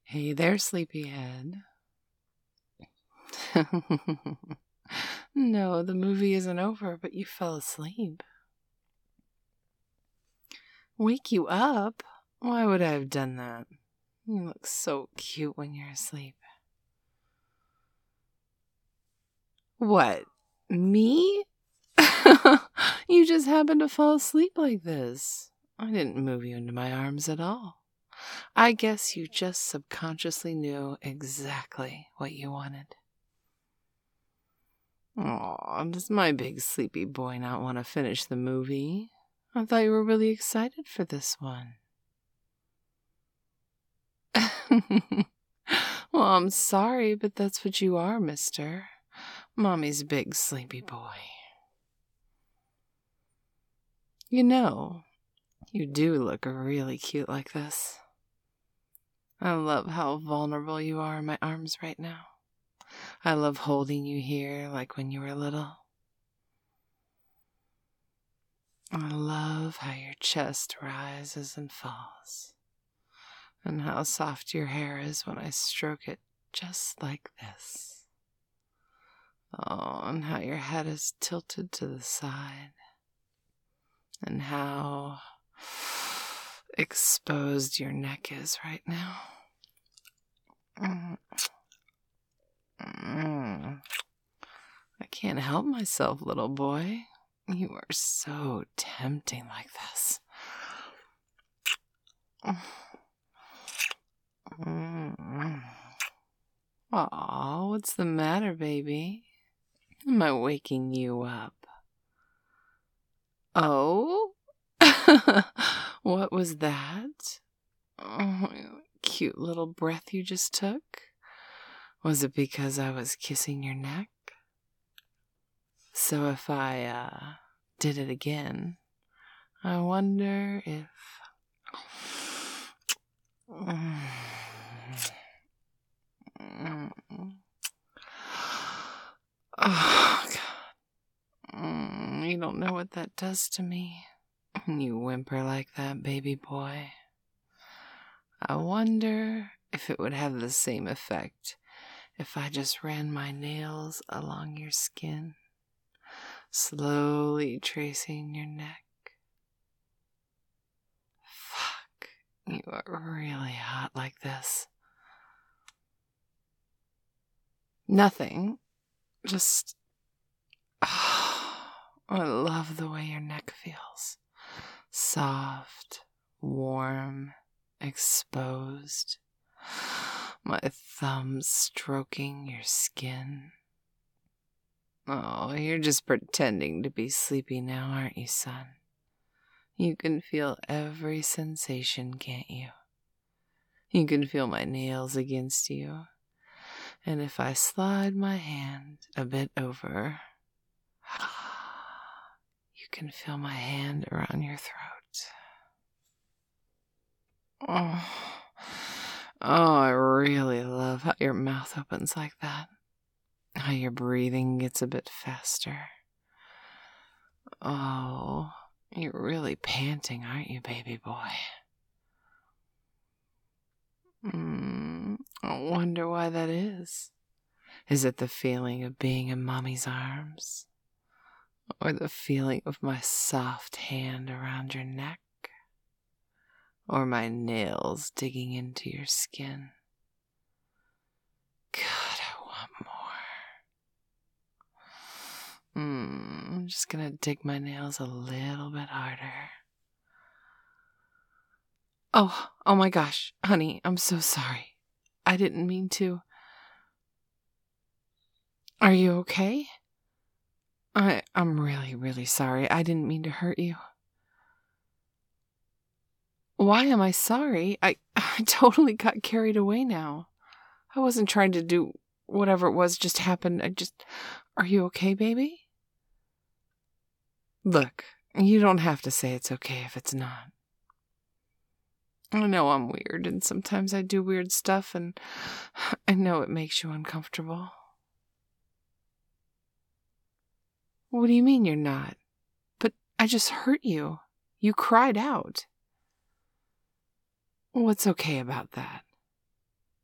Hey there, sleepyhead. No, the movie isn't over, but you fell asleep. Wake you up? Why would I have done that? You look so cute when you're asleep. What? Me? You just happened to fall asleep like this. I didn't move you into my arms at all. I guess you just subconsciously knew exactly what you wanted. Aw, does my big sleepy boy not want to finish the movie? I thought you were really excited for this one. Well, I'm sorry, but that's what you are, mister. Mommy's big sleepy boy. You know, you do look really cute like this. I love how vulnerable you are in my arms right now. I love holding you here like when you were little. I love how your chest rises and falls, and how soft your hair is when I stroke it just like this. Oh, and how your head is tilted to the side, and how exposed your neck is right now. I can't help myself, little boy. You are so tempting like this. Aw, what's the matter, baby? Am I waking you up? Oh? What was that? Oh, cute little breath you just took? Was it because I was kissing your neck? So if I did it again, I wonder if... Oh, God. You don't know what that does to me. You whimper like that, baby boy. I wonder if it would have the same effect if I just ran my nails along your skin, slowly tracing your neck. Fuck, you are really hot like this. Nothing. Just... I love the way your neck feels. Soft, warm, exposed. My thumbs stroking your skin. Oh, you're just pretending to be sleepy now, aren't you, son? You can feel every sensation, can't you? You can feel my nails against you. And if I slide my hand a bit over, you can feel my hand around your throat. Oh, I really love how your mouth opens like that. How your breathing gets a bit faster. Oh, you're really panting, aren't you, baby boy? I wonder why that is. Is it the feeling of being in Mommy's arms? Or the feeling of my soft hand around your neck? Or my nails digging into your skin? God, I want more. I'm just gonna dig my nails a little bit harder. Oh my gosh, honey, I'm so sorry. I didn't mean to. Are you okay? I'm really, really sorry. I didn't mean to hurt you. Why am I sorry? I totally got carried away now. I wasn't trying to do whatever it was just happened. Are you okay, baby? Look, you don't have to say it's okay if it's not. I know I'm weird, and sometimes I do weird stuff, and I know it makes you uncomfortable. What do you mean you're not? But I just hurt you. You cried out. What's okay about that?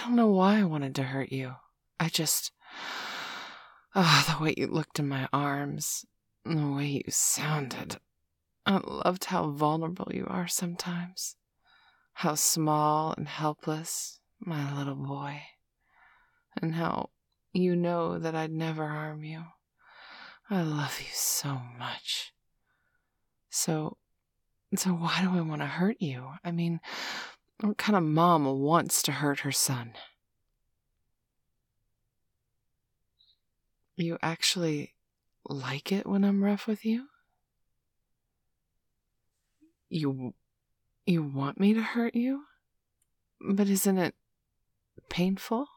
don't know why I wanted to hurt you. I just... the way you looked in my arms, and the way you sounded. I loved how vulnerable you are sometimes. How small and helpless, my little boy. And how you know that I'd never harm you. I love you so much. So why do I want to hurt you? I mean, what kind of mom wants to hurt her son? You actually like it when I'm rough with you? You want me to hurt you? But isn't it painful?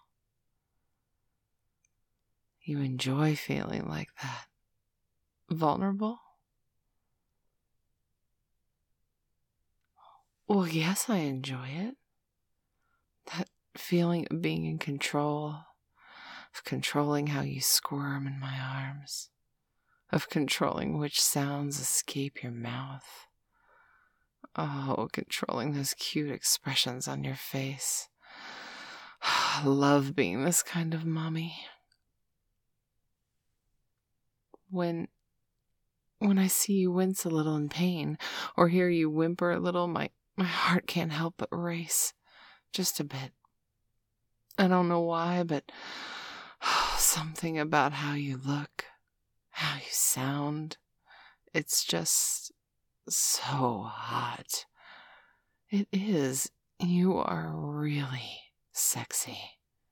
You enjoy feeling like that? Vulnerable? Well, yes, I enjoy it. That feeling of being in control, of controlling how you squirm in my arms, of controlling which sounds escape your mouth. Oh, controlling those cute expressions on your face. I love being this kind of mommy. When I see you wince a little in pain, or hear you whimper a little, my heart can't help but race. Just a bit. I don't know why, but something about how you look, how you sound, it's just so hot. It is. You are really sexy.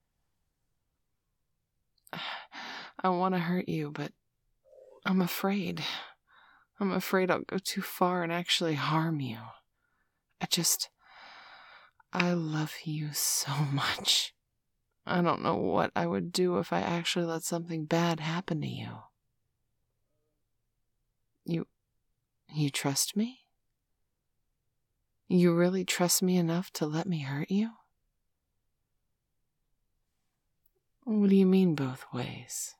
I want to hurt you, but I'm afraid. I'm afraid I'll go too far and actually harm you. I love you so much. I don't know what I would do if I actually let something bad happen to you. You trust me? You really trust me enough to let me hurt you? What do you mean both ways?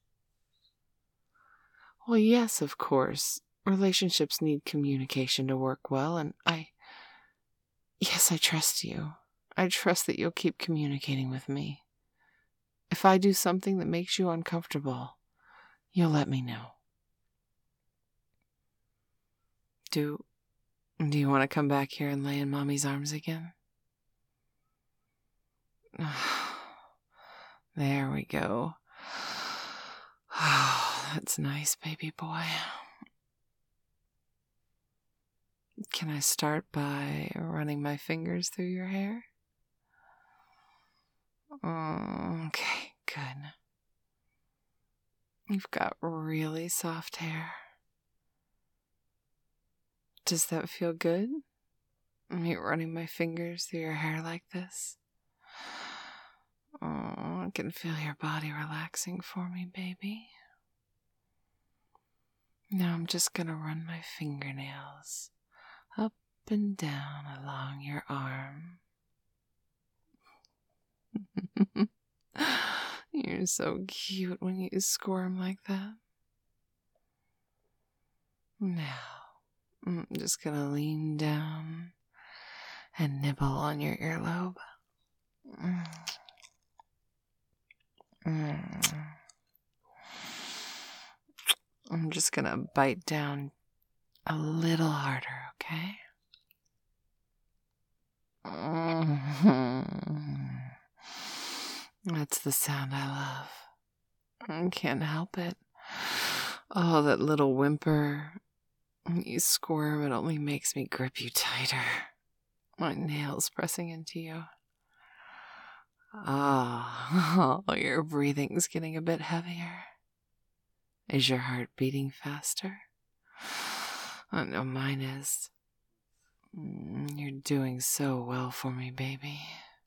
Well, yes, of course. Relationships need communication to work well, and yes, I trust you. I trust that you'll keep communicating with me. If I do something that makes you uncomfortable, you'll let me know. Do you want to come back here and lay in Mommy's arms again? There we go. That's nice, baby boy. Can I start by running my fingers through your hair? Okay, good. You've got really soft hair. Does that feel good? Me running my fingers through your hair like this? Oh, I can feel your body relaxing for me, baby. Now I'm just gonna run my fingernails up and down along your arm. You're so cute when you squirm like that. Now, I'm just gonna lean down and nibble on your earlobe. I'm just gonna bite down a little harder, okay? That's the sound I love. I can't help it. Oh, that little whimper. When you squirm, it only makes me grip you tighter. My nails pressing into you. Oh, your breathing's getting a bit heavier. Is your heart beating faster? I know mine is. You're doing so well for me, baby.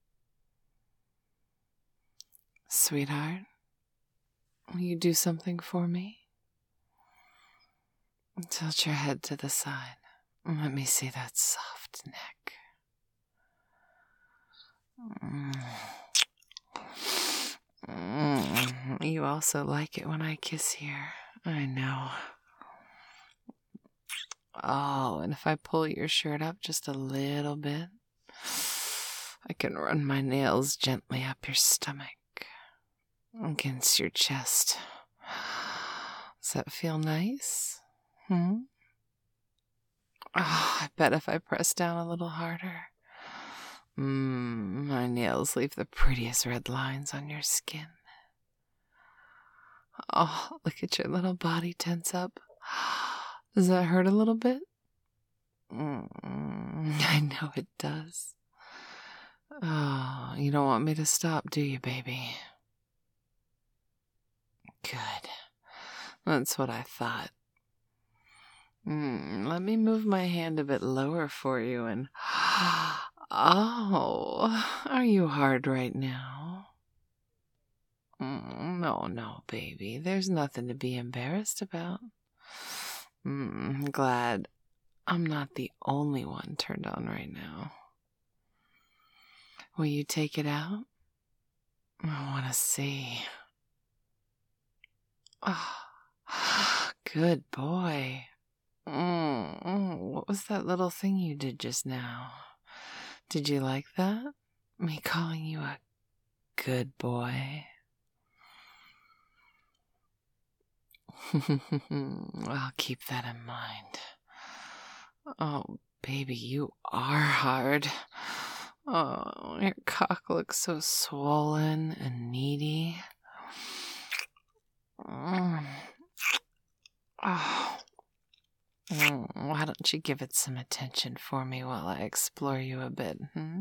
Sweetheart, will you do something for me? Tilt your head to the side. Let me see that soft neck. You also like it when I kiss here. I know. Oh, and if I pull your shirt up just a little bit. I can run my nails gently up your stomach, against your chest. Does that feel nice? Oh, I bet if I press down a little harder, my nails leave the prettiest red lines on your skin. Oh, look at your little body tense up. Does that hurt a little bit? I know it does. Oh, you don't want me to stop, do you, baby? Good. That's what I thought. Let me move my hand a bit lower for you and... Oh, are you hard right now? No, baby. There's nothing to be embarrassed about. Glad I'm not the only one turned on right now. Will you take it out? I want to see. Oh, good boy. What was that little thing you did just now? Did you like that? Me calling you a good boy? I'll keep that in mind. Oh, baby, you are hard. Oh, your cock looks so swollen and needy. Oh. Why don't you give it some attention for me while I explore you a bit,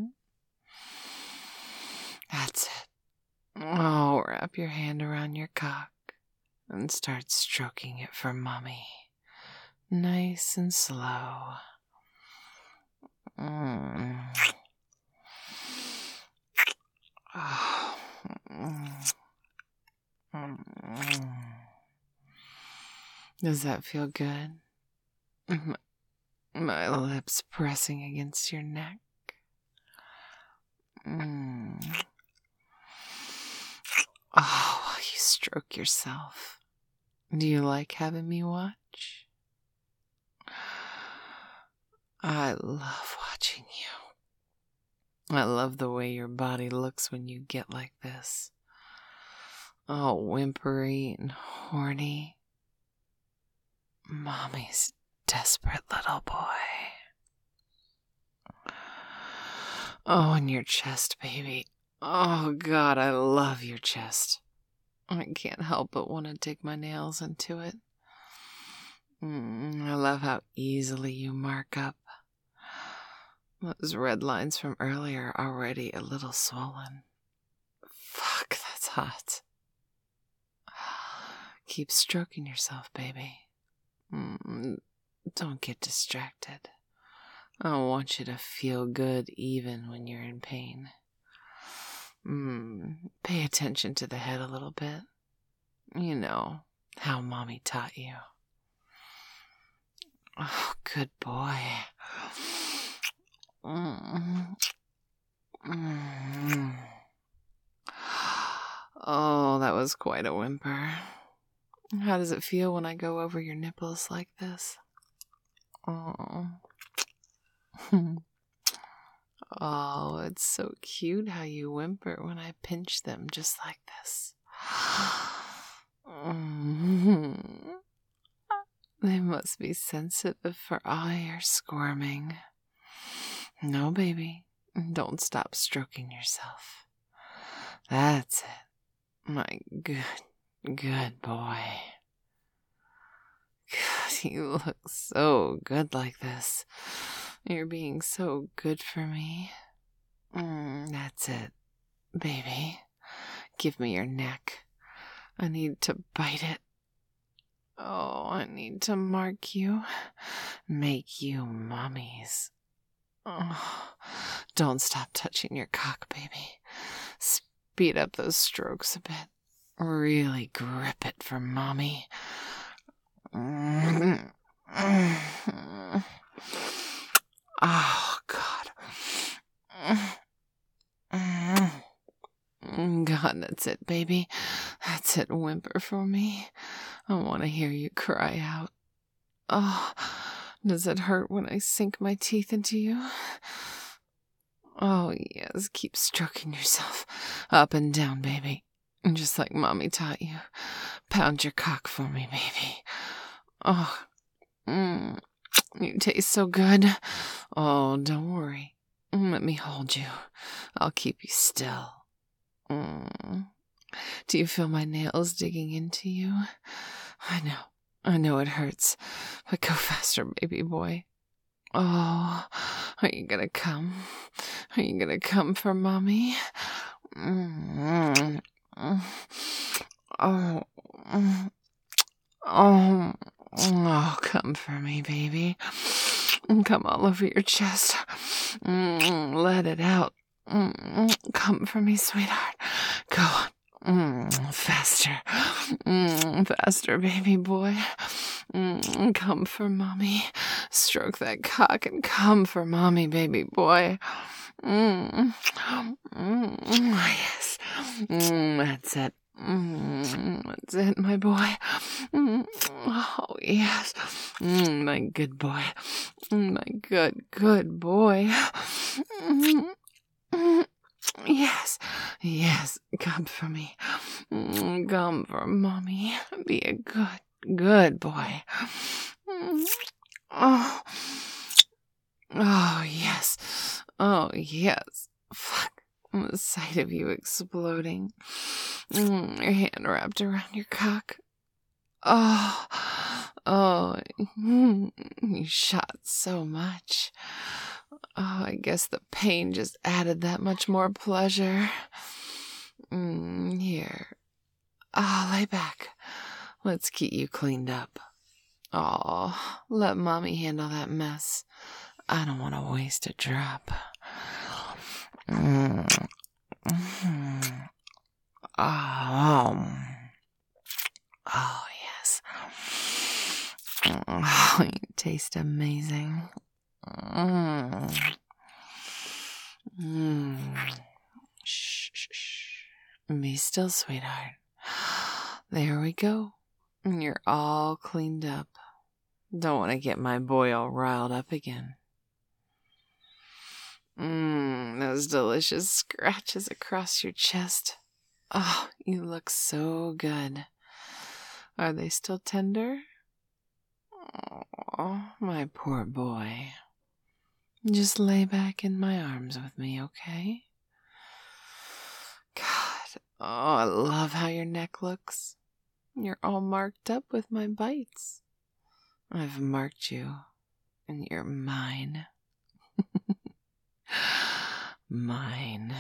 That's it. Oh, wrap your hand around your cock and start stroking it for mommy. Nice and slow. Does that feel good? My lips pressing against your neck. Oh, you stroke yourself. Do you like having me watch? I love watching you. I love the way your body looks when you get like this. Oh, whimpery and horny. Mommy's desperate little boy. Oh, and your chest, baby. Oh, God, I love your chest. I can't help but want to dig my nails into it. I love how easily you mark up. Those red lines from earlier are already a little swollen. Fuck, that's hot. Keep stroking yourself, baby. Don't get distracted. I want you to feel good even when you're in pain. Pay attention to the head a little bit. You know how mommy taught you. Oh, good boy. Oh, that was quite a whimper. How does it feel when I go over your nipples like this? Oh. Oh, it's so cute how you whimper when I pinch them just like this. They must be sensitive for all your squirming. No, baby, don't stop stroking yourself. That's it. My good boy. God, you look so good like this. You're being so good for me. That's it, baby. Give me your neck. I need to bite it. Oh, I need to mark you. Make you mommy's. Oh, don't stop touching your cock, baby. Speed up those strokes a bit. Really grip it for mommy. Oh, God. God, that's it, baby. That's it, whimper for me. I want to hear you cry out. Oh, does it hurt when I sink my teeth into you? Oh, yes, keep stroking yourself up and down, baby. Just like Mommy taught you. Pound your cock for me, baby. Oh, you taste so good. Oh, don't worry. Let me hold you. I'll keep you still. Do you feel my nails digging into you? I know it hurts, but go faster, baby boy. Oh, are you gonna come? Are you gonna come for Mommy? Oh, oh, come for me, baby. Come all over your chest. Let it out. Come for me, sweetheart. Go on. Faster. Faster, baby boy. Come for Mommy. Stroke that cock and come for Mommy, baby boy. Yes. That's it. That's it, my boy. Oh, yes. My good boy. My good boy. Yes. Yes. Come for me. Come for Mommy. Be a good boy. Oh. Oh, yes. Oh, yes. Fuck. The sight of you exploding. Your hand wrapped around your cock. Oh. Oh. You shot so much. Oh, I guess the pain just added that much more pleasure. Here. Oh, lay back. Let's get you cleaned up. Oh, let Mommy handle that mess. I don't want to waste a drop. Oh, yes. Oh, you taste amazing. Shh. Be still, sweetheart. There we go. You're all cleaned up. Don't want to get my boy all riled up again. Those delicious scratches across your chest. Oh, you look so good. Are they still tender? Oh, my poor boy. Just lay back in my arms with me, okay? God, oh, I love how your neck looks. You're all marked up with my bites. I've marked you, and you're mine. Mine.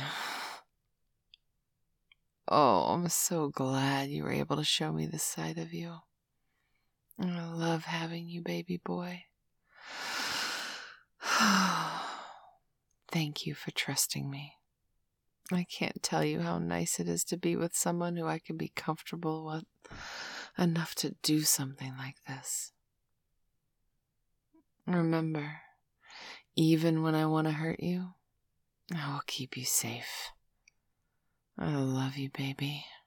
Oh, I'm so glad you were able to show me this side of you. I love having you, baby boy. Thank you for trusting me. I can't tell you how nice it is to be with someone who I can be comfortable with enough to do something like this. Remember, even when I want to hurt you, I will keep you safe. I love you, baby.